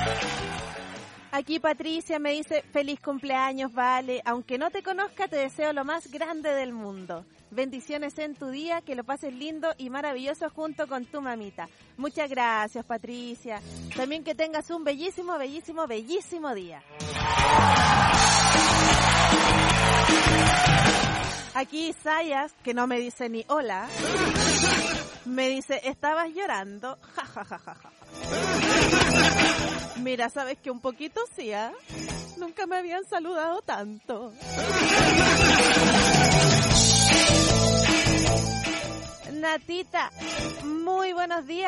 Aquí Patricia me dice, feliz cumpleaños, Vale. Aunque no te conozca, te deseo lo más grande del mundo. Bendiciones en tu día, que lo pases lindo y maravilloso junto con tu mamita. Muchas gracias, Patricia. También que tengas un bellísimo, bellísimo, bellísimo día. Aquí Sayas, que no me dice ni hola, me dice, ¿estabas llorando? Ja, ja, ja, ja, ja. Mira, sabes que un poquito sí, ¿eh? Nunca me habían saludado tanto. Natita, muy buenos días.